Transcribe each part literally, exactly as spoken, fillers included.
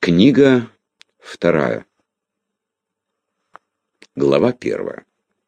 Книга вторая. Глава первая.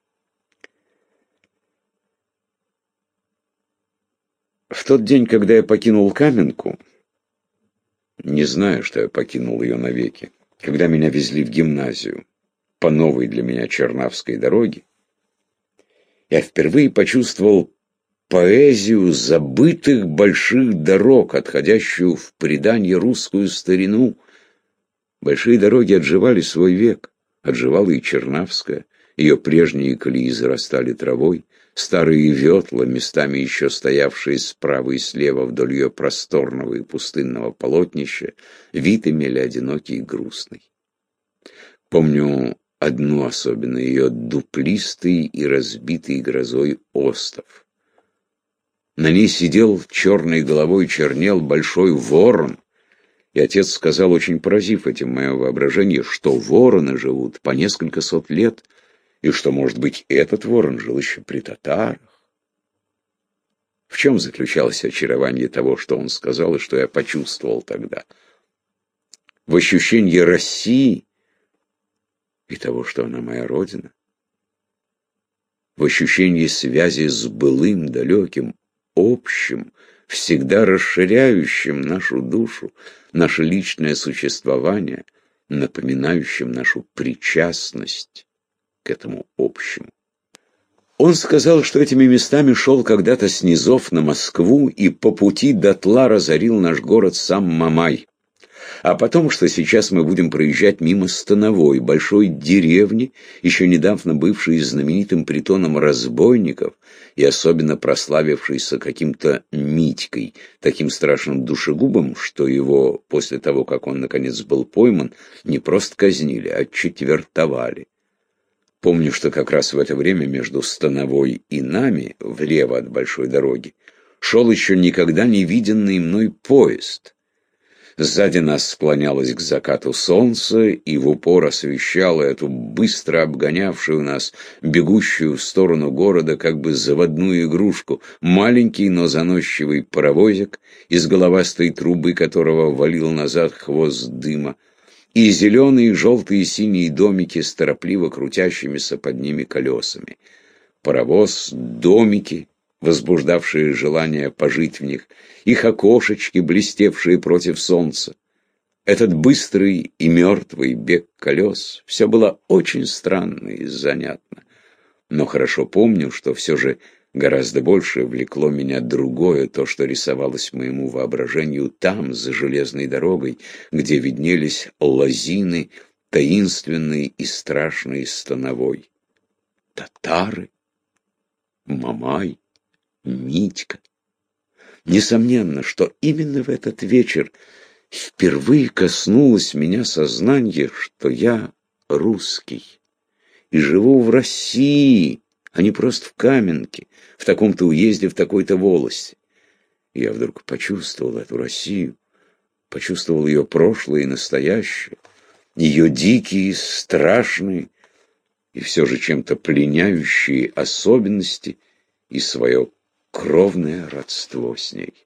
В тот день, когда я покинул Каменку, не знаю, что я покинул ее навеки, когда меня везли в гимназию по новой для меня Чернавской дороге, я впервые почувствовал поэзию забытых больших дорог, отходящую в преданье русскую старину. Большие дороги отживали свой век, отживала и Чернавская, ее прежние колеи зарастали травой, старые ветла, местами еще стоявшие справа и слева вдоль ее просторного и пустынного полотнища, вид имели одинокий и грустный. Помню одну особенно, ее дуплистый и разбитый грозой остов. На ней сидел черной головой, чернел большой ворон, и отец сказал, очень поразив этим мое воображение, что вороны живут по несколько сот лет, и что, может быть, этот ворон жил еще при татарах. В чем заключалось очарование того, что он сказал, и что я почувствовал тогда? В ощущении России и того, что она моя родина. В ощущении связи с былым, далеким, общим, всегда расширяющим нашу душу, наше личное существование, напоминающим нашу причастность к этому общему. Он сказал, что этими местами шел когда-то с низов на Москву и по пути дотла разорил наш город сам Мамай. А потом, что сейчас мы будем проезжать мимо Становой, большой деревни, еще недавно бывшей знаменитым притоном разбойников и особенно прославившейся каким-то Митькой, таким страшным душегубом, что его, после того, как он наконец был пойман, не просто казнили, а четвертовали. Помню, что как раз в это время между Становой и нами, влево от большой дороги, шел еще никогда не виденный мной поезд. Сзади нас склонялось к закату солнце и в упор освещало эту быстро обгонявшую нас, бегущую в сторону города, как бы заводную игрушку, маленький, но заносчивый паровозик, из головастой трубы которого валил назад хвост дыма, и зеленые, желтые и синие домики с торопливо крутящимися под ними колесами. Паровоз, домики, возбуждавшие желание пожить в них, их окошечки, блестевшие против солнца. Этот быстрый и мертвый бег колес, все было очень странно и занятно. Но хорошо помню, что все же гораздо больше влекло меня другое, то, что рисовалось моему воображению там, за железной дорогой, где виднелись лозины, таинственные и страшные Становой. Татары, Мамай, Митька. Несомненно, что именно в этот вечер впервые коснулось меня сознание, что я русский и живу в России, а не просто в Каменке, в таком-то уезде, в такой-то волости. И я вдруг почувствовал эту Россию, почувствовал ее прошлое и настоящее, ее дикие, страшные и все же чем-то пленяющие особенности и свое кровное родство с ней.